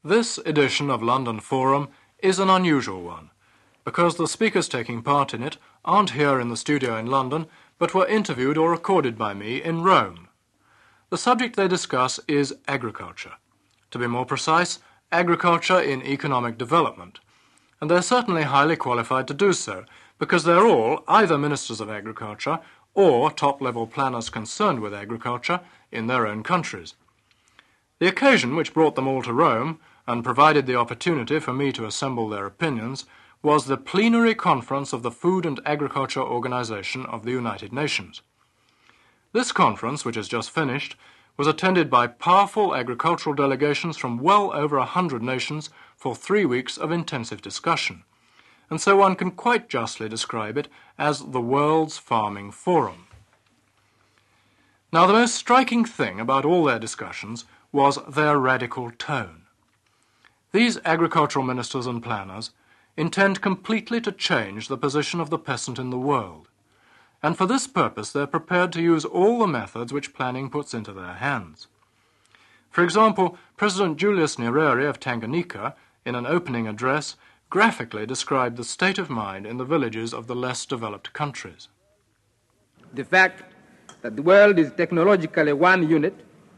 This edition of London Forum is an unusual one, because the speakers taking part in it aren't here in the studio in London, but were interviewed or recorded by me in Rome. The subject they discuss is agriculture. To be more precise, agriculture in economic development. And they're certainly highly qualified to do so, because they're all either ministers of agriculture or top-level planners concerned with agriculture in their own countries. The occasion which brought them all to Rome and provided the opportunity for me to assemble their opinions was the plenary conference of the Food and Agriculture Organization of the United Nations. This conference, which has just finished, was attended by powerful agricultural delegations from well over 100 nations for 3 weeks of intensive discussion, and so one can quite justly describe it as the world's farming forum. Now, the most striking thing about all their discussions was their radical tone. These agricultural ministers and planners intend completely to change the position of the peasant in the world, and for this purpose they're prepared to use all the methods which planning puts into their hands. For example, President Julius Nyerere of Tanganyika, in an opening address, graphically described the state of mind in the villages of the less developed countries. The fact that the world is technologically one unit,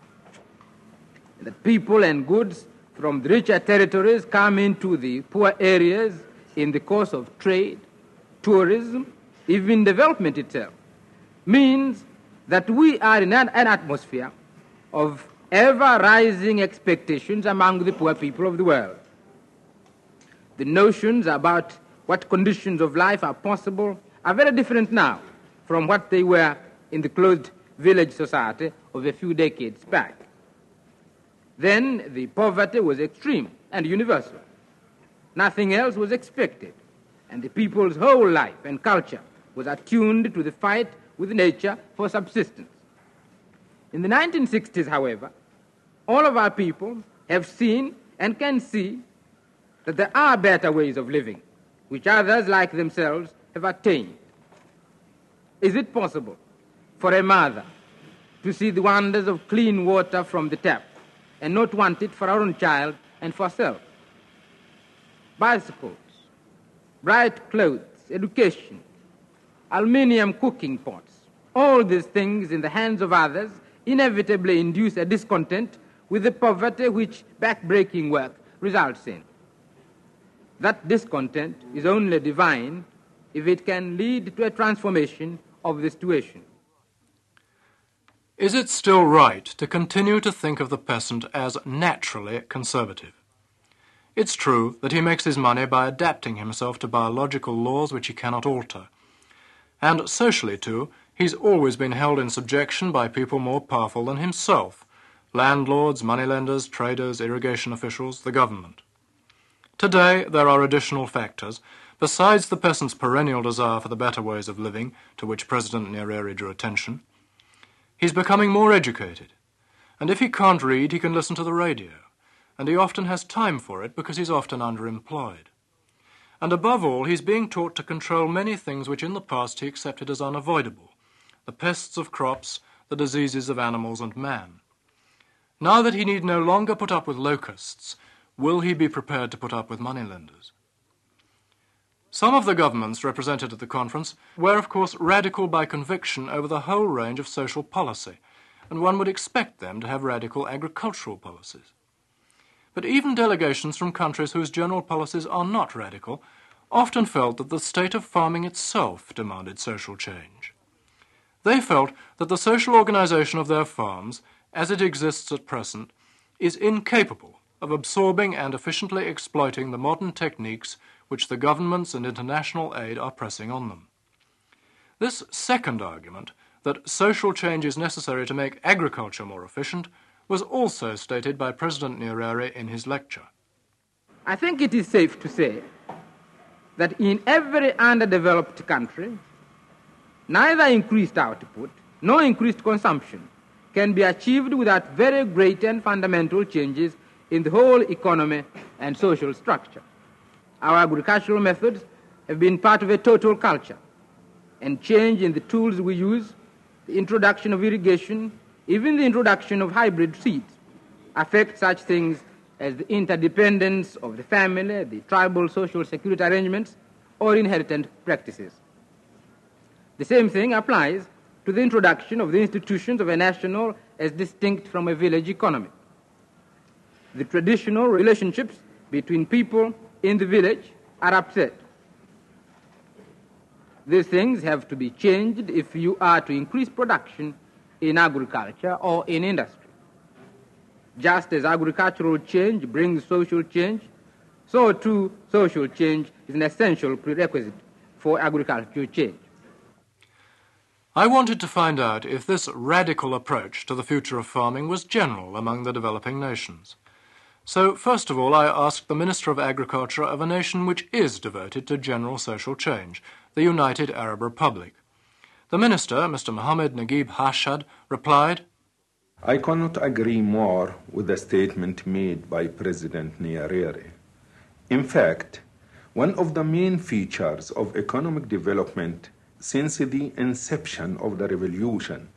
that people and goods from the richer territories come into the poor areas in the course of trade, tourism, even development itself, means that we are in an atmosphere of ever-rising expectations among the poor people of the world. The notions about what conditions of life are possible are very different now from what they were in the closed village society of a few decades back. Then the poverty was extreme and universal. Nothing else was expected, and the people's whole life and culture was attuned to the fight with nature for subsistence. In the 1960s, however, all of our people have seen and can see that there are better ways of living, which others like themselves have attained. Is it possible for a mother to see the wonders of clean water from the tap and not want it for her own child and for herself? Bicycles, bright clothes, education, aluminium cooking pots, all these things in the hands of others inevitably induce a discontent with the poverty which back-breaking work results in. That discontent is only divine if it can lead to a transformation of the situation. Is it still right to continue to think of the peasant as naturally conservative? It's true that he makes his money by adapting himself to biological laws which he cannot alter. And socially, too, he's always been held in subjection by people more powerful than himself: landlords, moneylenders, traders, irrigation officials, the government. Today, there are additional factors, besides the peasant's perennial desire for the better ways of living, to which President Nyerere drew attention. He's becoming more educated, and if he can't read, he can listen to the radio, and he often has time for it because he's often underemployed. And above all, he's being taught to control many things which in the past he accepted as unavoidable: the pests of crops, the diseases of animals and man. Now that he need no longer put up with locusts, will he be prepared to put up with moneylenders? Some of the governments represented at the conference were, of course, radical by conviction over the whole range of social policy, and one would expect them to have radical agricultural policies. But even delegations from countries whose general policies are not radical often felt that the state of farming itself demanded social change. They felt that the social organization of their farms, as it exists at present, is incapable of absorbing and efficiently exploiting the modern techniques which the governments and international aid are pressing on them. This second argument, that social change is necessary to make agriculture more efficient, was also stated by President Nyerere in his lecture. I think it is safe to say that in every underdeveloped country, neither increased output nor increased consumption can be achieved without very great and fundamental changes in the whole economy and social structure. Our agricultural methods have been part of a total culture, and change in the tools we use, the introduction of irrigation, even the introduction of hybrid seeds, affect such things as the interdependence of the family, the tribal social security arrangements, or inherited practices. The same thing applies to the introduction of the institutions of a national as distinct from a village economy. The traditional relationships between people in the village are upset. These things have to be changed if you are to increase production in agriculture or in industry. Just as agricultural change brings social change, so too social change is an essential prerequisite for agricultural change. I wanted to find out if this radical approach to the future of farming was general among the developing nations. So, first of all, I asked the Minister of Agriculture of a nation which is devoted to general social change, the United Arab Republic. The Minister, Mr. Mohammed Naguib Hashad, replied, I cannot agree more with the statement made by President Nyerere. In fact, one of the main features of economic development since the inception of the revolution,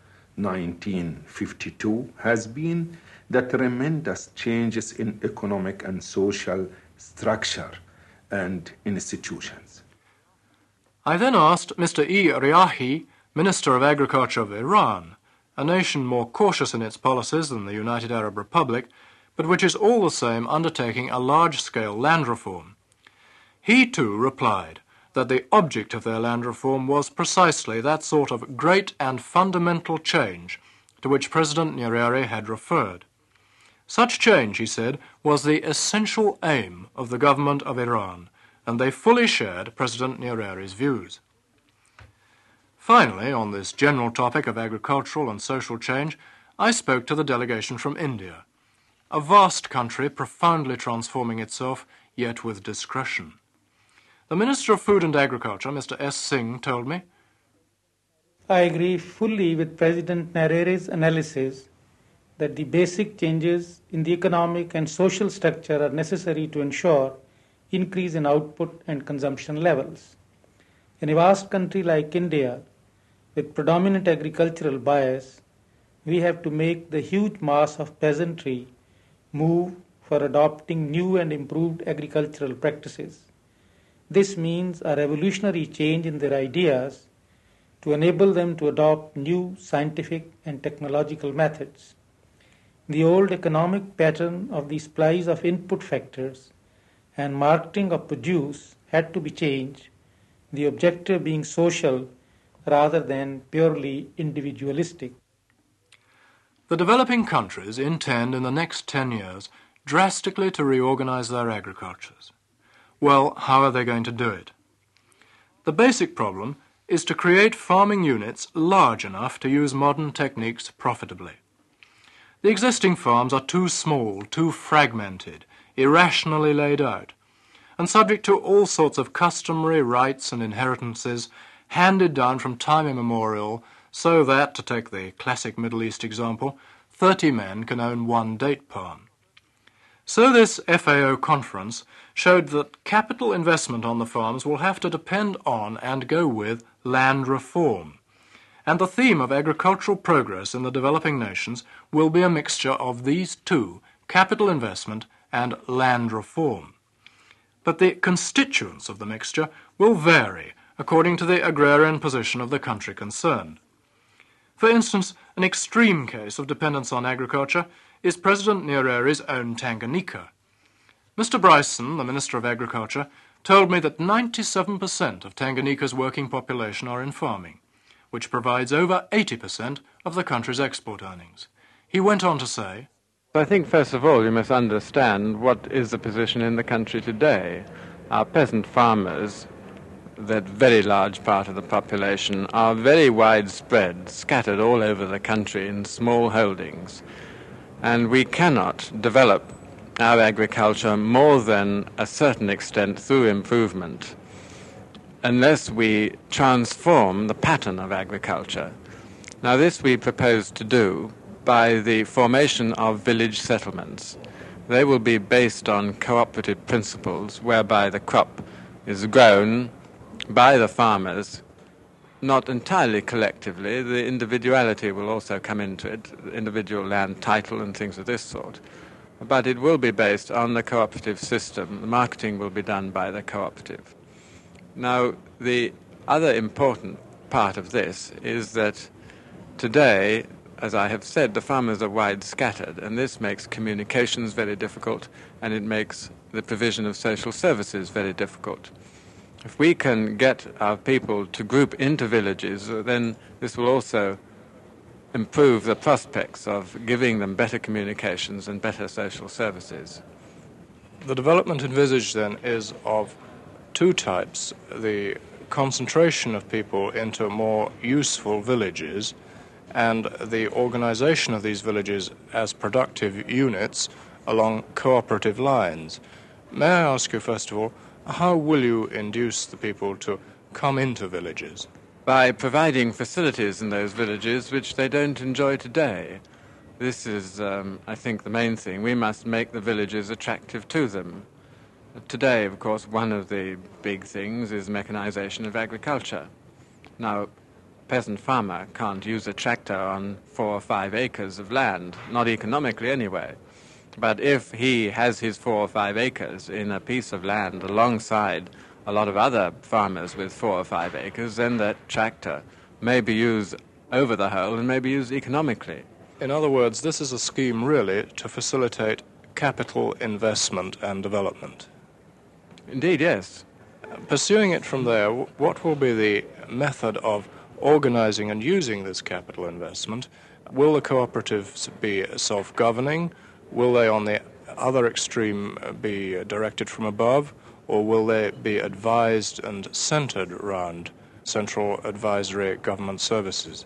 1952, has been the tremendous changes in economic and social structure and institutions. I then asked Mr. E. Riahi, Minister of Agriculture of Iran, a nation more cautious in its policies than the United Arab Republic, but which is all the same undertaking a large-scale land reform. He, too, replied that the object of their land reform was precisely that sort of great and fundamental change to which President Nyerere had referred. Such change, he said, was the essential aim of the government of Iran, and they fully shared President Nyerere's views. Finally, on this general topic of agricultural and social change, I spoke to the delegation from India, a vast country profoundly transforming itself, yet with discretion. The Minister of Food and Agriculture, Mr. S. Singh, told me, I agree fully with President Nyerere's analysis that the basic changes in the economic and social structure are necessary to ensure increase in output and consumption levels. In a vast country like India, with predominant agricultural bias, we have to make the huge mass of peasantry move for adopting new and improved agricultural practices. This means a revolutionary change in their ideas to enable them to adopt new scientific and technological methods. The old economic pattern of the supplies of input factors and marketing of produce had to be changed, the objective being social rather than purely individualistic. The developing countries intend in the next 10 years drastically to reorganize their agricultures. Well, how are they going to do it? The basic problem is to create farming units large enough to use modern techniques profitably. The existing farms are too small, too fragmented, irrationally laid out, and subject to all sorts of customary rights and inheritances handed down from time immemorial, so that, to take the classic Middle East example, 30 men can own one date palm. So this FAO conference showed that capital investment on the farms will have to depend on and go with land reform. And the theme of agricultural progress in the developing nations will be a mixture of these two, capital investment and land reform. But the constituents of the mixture will vary according to the agrarian position of the country concerned. For instance, an extreme case of dependence on agriculture is President Nyerere's own Tanganyika. Mr. Bryson, the Minister of Agriculture, told me that 97% of Tanganyika's working population are in farming, which provides over 80% of the country's export earnings. He went on to say, I think, first of all, you must understand what is the position in the country today. Our peasant farmers, that very large part of the population, are very widespread, scattered all over the country in small holdings. And we cannot develop our agriculture more than a certain extent through improvement unless we transform the pattern of agriculture. Now, this we propose to do by the formation of village settlements. They will be based on cooperative principles whereby the crop is grown by the farmers, not entirely collectively. The individuality will also come into it, individual land title and things of this sort. but it will be based on the cooperative system. The marketing will be done by the cooperative. Now, the other important part of this is that today, as I have said, the farmers are wide scattered, and this makes communications very difficult, and it makes the provision of social services very difficult. If we can get our people to group into villages, then this will also improve the prospects of giving them better communications and better social services. The development envisaged then is of two types: the concentration of people into more useful villages and the organization of these villages as productive units along cooperative lines. May I ask you, first of all, how will you induce the people to come into villages? By providing facilities in those villages which they don't enjoy today. This is, I think, the main thing. We must make the villages attractive to them. Today, of course, one of the big things is mechanization of agriculture. Now, peasant farmer can't use a tractor on 4 or 5 acres of land, not economically anyway. But if he has his 4 or 5 acres in a piece of land alongside a lot of other farmers with 4 or 5 acres, then that tractor may be used over the whole and may be used economically. In other words, this is a scheme really to facilitate capital investment and development. Indeed, yes. Pursuing it from there, what will be the method of organizing and using this capital investment? Will the cooperatives be self-governing? Will they, on the other extreme, be directed from above? Or will they be advised and centered around central advisory government services?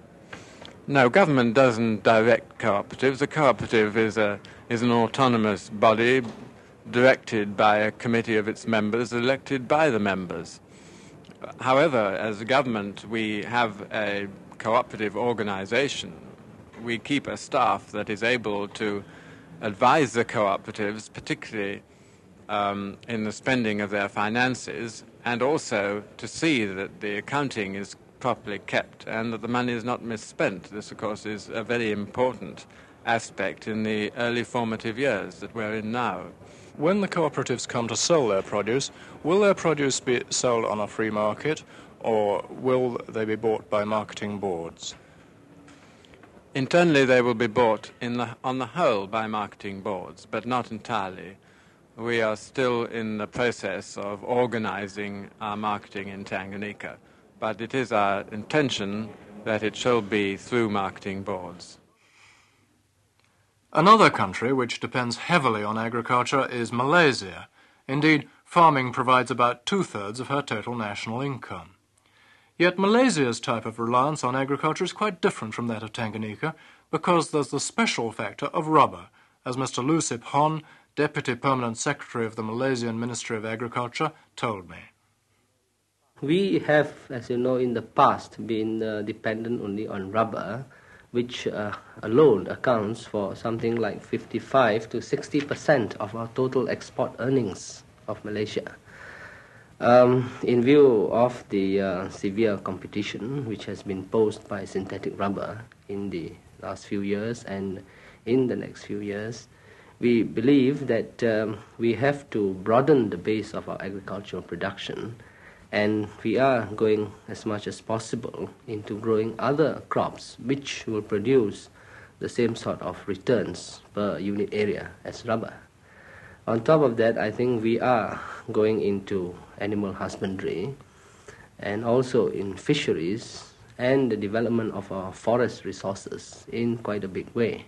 No, government doesn't direct cooperatives. A cooperative is an autonomous body directed by a committee of its members, elected by the members. However, as a government, we have a cooperative organization. We keep a staff that is able to advise the cooperatives, particularly in the spending of their finances, and also to see that the accounting is properly kept and that the money is not misspent. This, of course, is a very important aspect in the early formative years that we're in now. When the cooperatives come to sell their produce, will their produce be sold on a free market, or will they be bought by marketing boards? Internally, they will be bought on the whole by marketing boards, but not entirely. We are still in the process of organizing our marketing in Tanganyika, but it is our intention that it shall be through marketing boards. Another country which depends heavily on agriculture is Malaysia. Indeed, farming provides about 2/3 of her total national income. Yet Malaysia's type of reliance on agriculture is quite different from that of Tanganyika, because there's the special factor of rubber, as Mr. Loo Sip Hon, Deputy Permanent Secretary of the Malaysian Ministry of Agriculture, told me. We have, as you know, in the past been dependent only on rubber, which alone accounts for something like 55 to 60% of our total export earnings of Malaysia. In view of the severe competition which has been posed by synthetic rubber in the last few years and in the next few years, we believe that we have to broaden the base of our agricultural production, and we are going as much as possible into growing other crops which will produce the same sort of returns per unit area as rubber. On top of that, I think we are going into animal husbandry and also in fisheries and the development of our forest resources in quite a big way.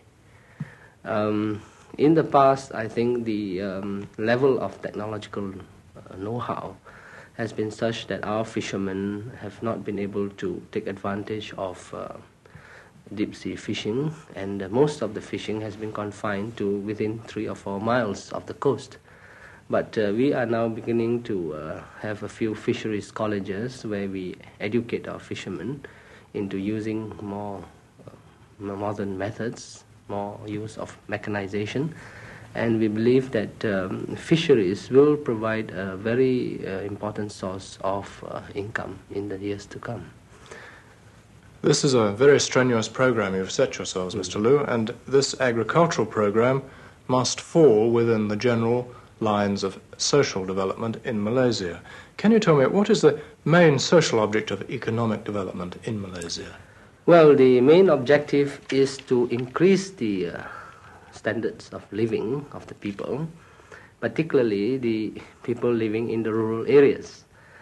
In the past, I think the level of technological know-how has been such that our fishermen have not been able to take advantage of deep-sea fishing, and most of the fishing has been confined to within 3 or 4 miles of the coast. But we are now beginning to have a few fisheries colleges where we educate our fishermen into using more modern methods, more use of mechanization, and we believe that fisheries will provide a very important source of income in the years to come. This is a very strenuous program you've set yourselves, Mr. Loo, and this agricultural program must fall within the general lines of social development in Malaysia. Can you tell me, what is the main social object of economic development in Malaysia? Well, the main objective is to increase the standards of living of the people, particularly the people living in the rural areas.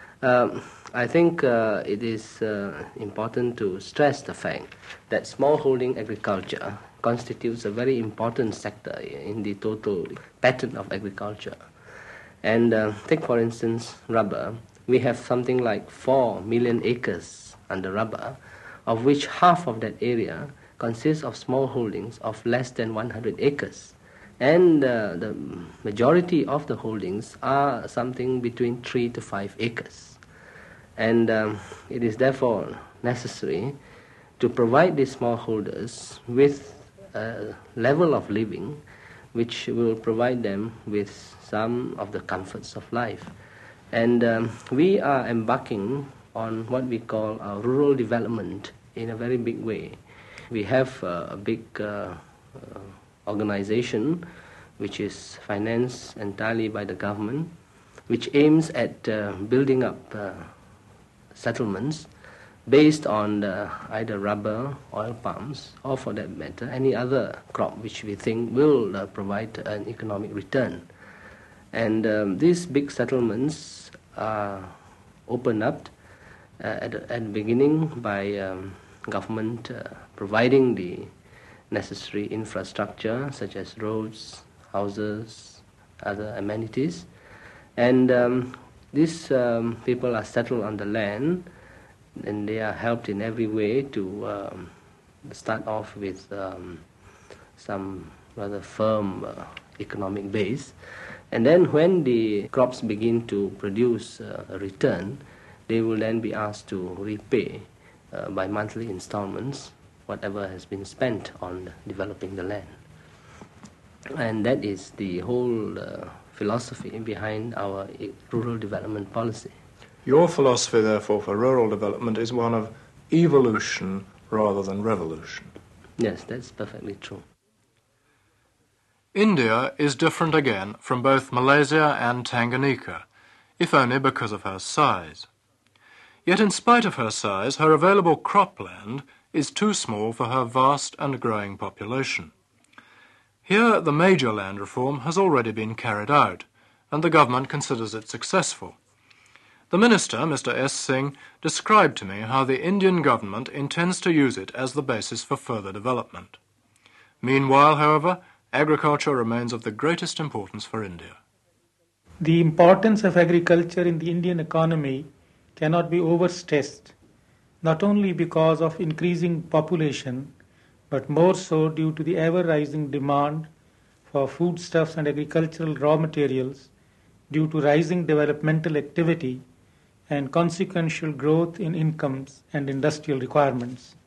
I think it is important to stress the fact that smallholding agriculture constitutes a very important sector in the total pattern of agriculture. And take, for instance, rubber. We have something like 4 million acres under rubber, of which half of that area consists of small holdings of less than 100 acres. And the majority of the holdings are something between 3 to 5 acres. And it is therefore necessary to provide these smallholders with a level of living which will provide them with some of the comforts of life. And we are embarking on what we call our rural development in a very big way. We have a big organization which is financed entirely by the government, which aims at building up settlements based on either rubber, oil palms, or for that matter, any other crop which we think will provide an economic return. And these big settlements are opened up at the beginning by government providing the necessary infrastructure such as roads, houses, other amenities. And these people are settled on the land, and they are helped in every way to start off with some rather firm economic base. And then when the crops begin to produce a return, they will then be asked to repay by monthly installments whatever has been spent on developing the land. And that is the whole philosophy behind our rural development policy. Your philosophy, therefore, for rural development is one of evolution rather than revolution. Yes, that's perfectly true. India is different again from both Malaysia and Tanganyika, if only because of her size. Yet in spite of her size, her available cropland is too small for her vast and growing population. Here the major land reform has already been carried out, and the government considers it successful. The Minister, Mr. S. Singh, described to me how the Indian government intends to use it as the basis for further development. Meanwhile, however, agriculture remains of the greatest importance for India. The importance of agriculture in the Indian economy cannot be overstressed, not only because of increasing population, but more so due to the ever-rising demand for foodstuffs and agricultural raw materials due to rising developmental activity and consequential growth in incomes and industrial requirements.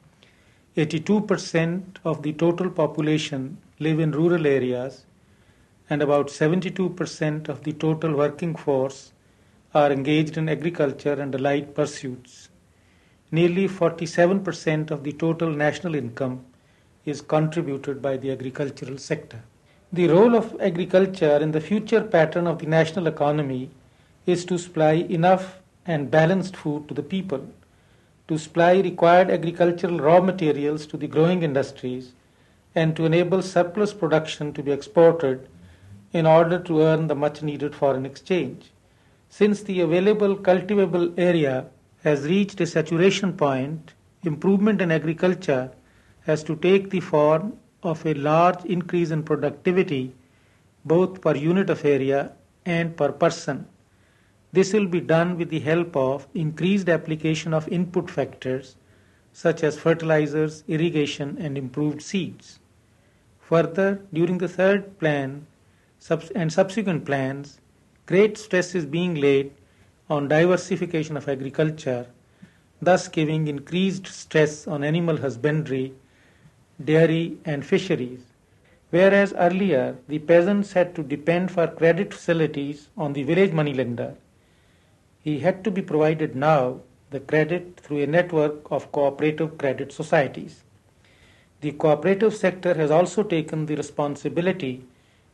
82% of the total population live in rural areas, and about 72% of the total working force are engaged in agriculture and allied pursuits. Nearly 47% of the total national income is contributed by the agricultural sector. The role of agriculture in the future pattern of the national economy is to supply enough and balanced food to the people, to supply required agricultural raw materials to the growing industries, and to enable surplus production to be exported in order to earn the much needed foreign exchange. Since the available cultivable area has reached a saturation point, improvement in agriculture has to take the form of a large increase in productivity both per unit of area and per person. This will be done with the help of increased application of input factors such as fertilizers, irrigation, and improved seeds. Further, during the third plan and subsequent plans, great stress is being laid on diversification of agriculture, thus giving increased stress on animal husbandry, dairy, and fisheries. Whereas earlier the peasants had to depend for credit facilities on the village moneylender, he had to be provided now the credit through a network of cooperative credit societies. The cooperative sector has also taken the responsibility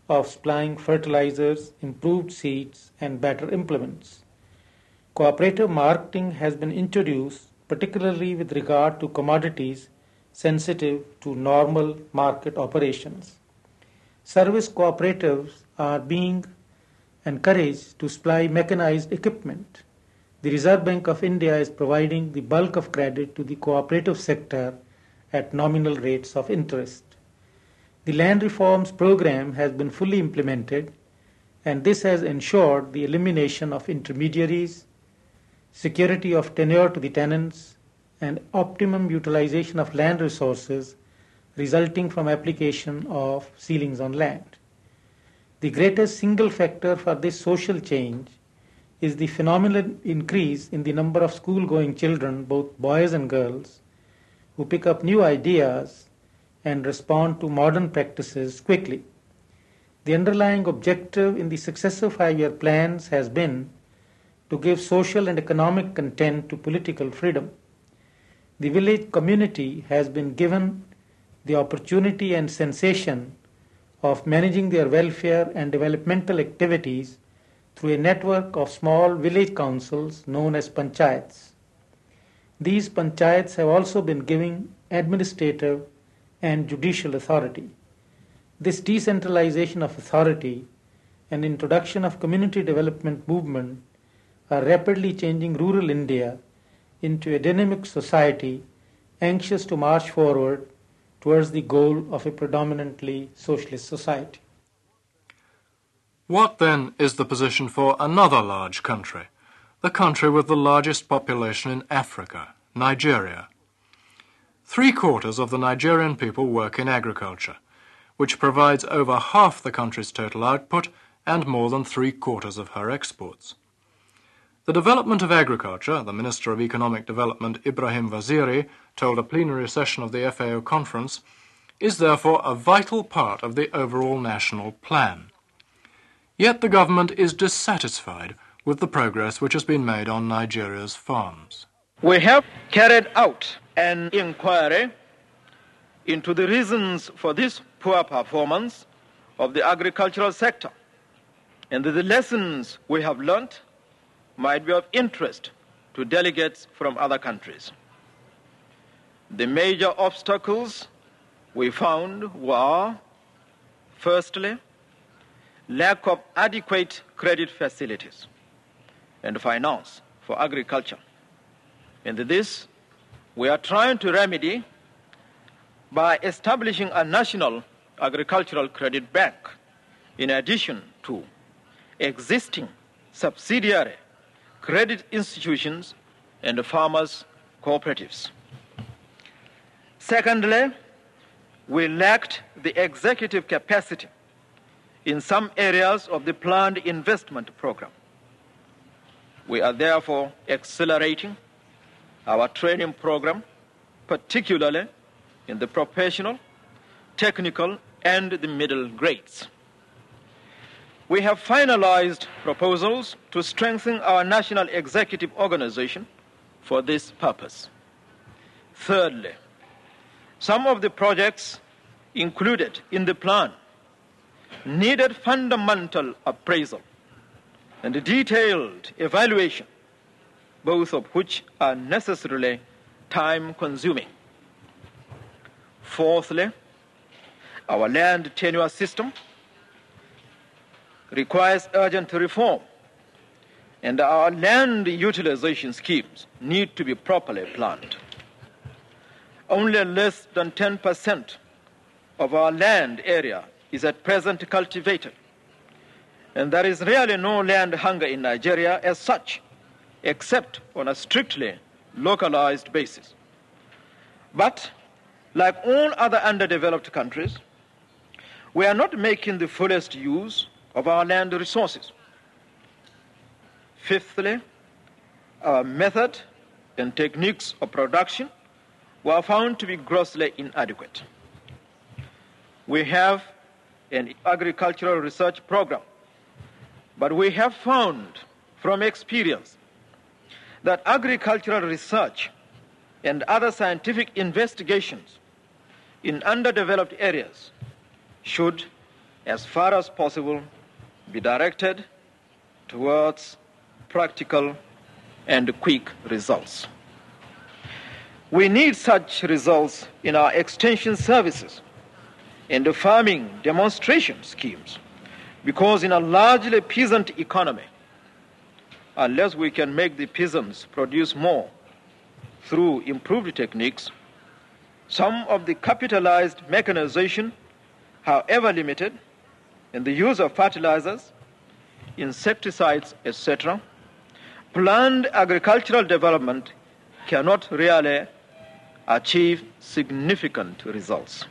of supplying fertilizers, improved seeds, and better implements. Cooperative marketing has been introduced, particularly with regard to commodities sensitive to normal market operations. Service cooperatives are being encouraged to supply mechanized equipment. The Reserve Bank of India is providing the bulk of credit to the cooperative sector at nominal rates of interest. The land reforms program has been fully implemented, and this has ensured the elimination of intermediaries, security of tenure to the tenants, and optimum utilization of land resources resulting from application of ceilings on land. The greatest single factor for this social change is the phenomenal increase in the number of school-going children, both boys and girls, who pick up new ideas and respond to modern practices quickly. The underlying objective in the successive 5-year plans has been to give social and economic content to political freedom. The village community has been given the opportunity and sensation of managing their welfare and developmental activities through a network of small village councils known as panchayats. These panchayats have also been given administrative and judicial authority. This decentralization of authority and introduction of community development movement are rapidly changing rural India into a dynamic society anxious to march forward towards the goal of a predominantly socialist society. What then is the position for another large country, the country with the largest population in Africa, Nigeria? 3/4 of the Nigerian people work in agriculture, which provides over half the country's total output and more than 3/4 of her exports. The development of agriculture, the Minister of Economic Development Ibrahim Waziri told a plenary session of the FAO conference, is therefore a vital part of the overall national plan. Yet the government is dissatisfied with the progress which has been made on Nigeria's farms. We have carried out an inquiry into the reasons for this poor performance of the agricultural sector, and the lessons we have learnt might be of interest to delegates from other countries. The major obstacles we found were, firstly, lack of adequate credit facilities and finance for agriculture. And this we are trying to remedy by establishing a national agricultural credit bank in addition to existing subsidiary credit institutions and farmers' cooperatives. Secondly, we lacked the executive capacity in some areas of the planned investment program. We are therefore accelerating our training program, particularly in the professional, technical, and the middle grades. We have finalized proposals to strengthen our national executive organization for this purpose. Thirdly, some of the projects included in the plan needed fundamental appraisal and detailed evaluation, both of which are necessarily time-consuming. Fourthly, our land tenure system requires urgent reform, and our land utilization schemes need to be properly planned. Only less than 10% of our land area is at present cultivated, and there is really no land hunger in Nigeria as such, except on a strictly localized basis. But, like all other underdeveloped countries, we are not making the fullest use of our land resources. Fifthly, our method and techniques of production were found to be grossly inadequate. We have an agricultural research program, but we have found from experience that agricultural research and other scientific investigations in underdeveloped areas should as far as possible, be directed towards practical and quick results. We need such results in our extension services and the farming demonstration schemes, because in a largely peasant economy, unless we can make the peasants produce more through improved techniques, some of the capitalized mechanization, however limited, in the use of fertilizers, insecticides, etc., planned agricultural development cannot really achieve significant results.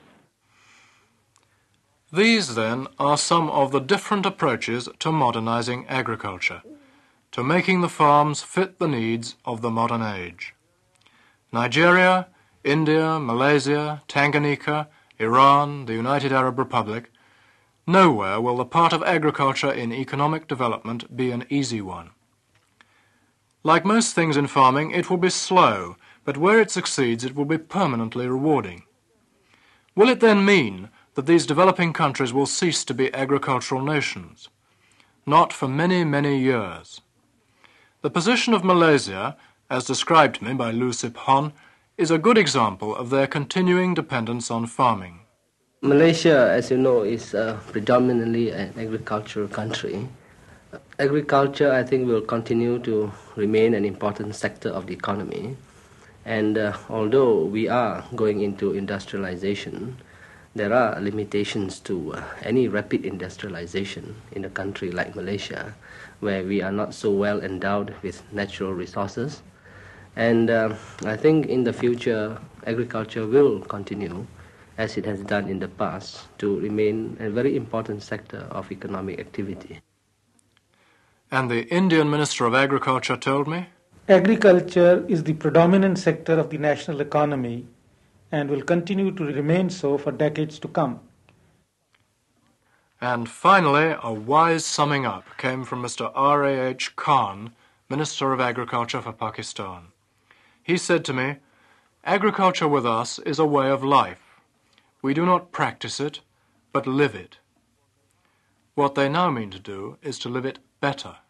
These, then, are some of the different approaches to modernizing agriculture, to making the farms fit the needs of the modern age. Nigeria, India, Malaysia, Tanganyika, Iran, the United Arab Republic, nowhere will the part of agriculture in economic development be an easy one. Like most things in farming, it will be slow, but where it succeeds, it will be permanently rewarding. Will it then mean that these developing countries will cease to be agricultural nations? Not for many, many years. The position of Malaysia, as described to me by Lu Sip Hon, is a good example of their continuing dependence on farming. Malaysia, as you know, is predominantly an agricultural country. Agriculture, I think, will continue to remain an important sector of the economy. And although we are going into industrialization, there are limitations to any rapid industrialization in a country like Malaysia, where we are not so well endowed with natural resources. And I think in the future, agriculture will continue, as it has done in the past, to remain a very important sector of economic activity. And the Indian Minister of Agriculture told me, agriculture is the predominant sector of the national economy and will continue to remain so for decades to come. And finally, a wise summing up came from Mr. R.A.H. Khan, Minister of Agriculture for Pakistan. He said to me, agriculture with us is a way of life. We do not practice it, but live it. What they now mean to do is to live it better.